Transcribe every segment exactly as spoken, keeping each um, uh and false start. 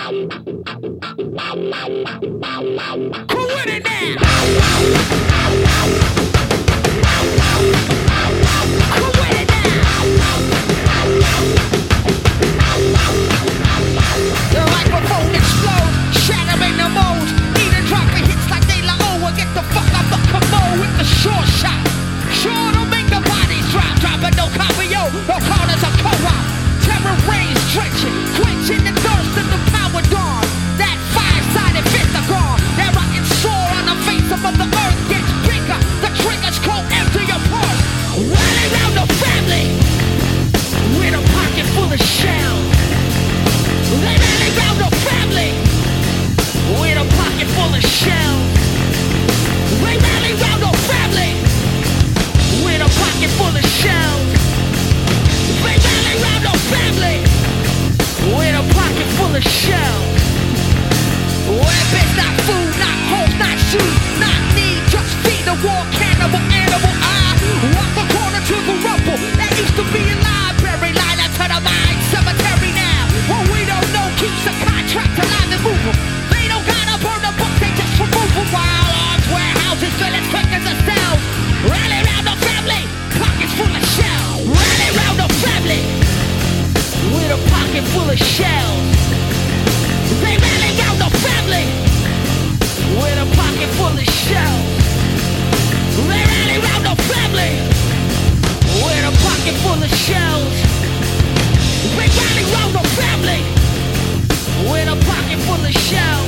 Who with it now? Who with it now? The microphone explodes, shattering the mold. Even dropping hits like De La O. Get the fuck out the commode with the short shot. Sure to make the bodies drop, dropping no copy, yo. No corners of co-op. Terror rays drenching, quenching the thirst of the power dawn. That five-sided fist are gone. That rotten sore on the face of the earth gets bigger. The triggers go empty your pulse. Rally round the family with a pocket full of shells. They rally round the family with a pocket full of shells. They rally round the family with a pocket full of shells. They rally round the family with a pocket full of shells. Weapons, not food, not homes, not shoes, not need, just feed the war cannibal animal. I walk the corner to the rubble that used to be a library, line up to the mine cemetery now. What we don't know keeps the contract alive and moving. They don't gotta burn the book, they just remove them. While arms, warehouses, fill as quick as a cell. Rally round the family, pockets full of shells. Rally round the family with a pocket full of shells. They rally round the family with a pocket full of shells. They rally round the family with a pocket full of shells. They rally round the family with a pocket full of shells.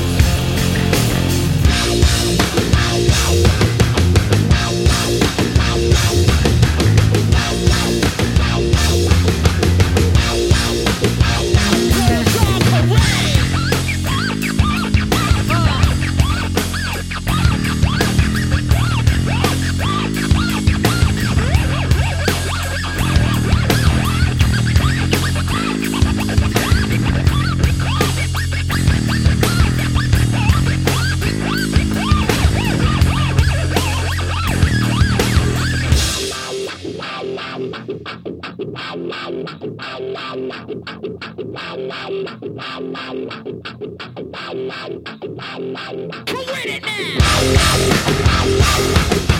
Who with it now?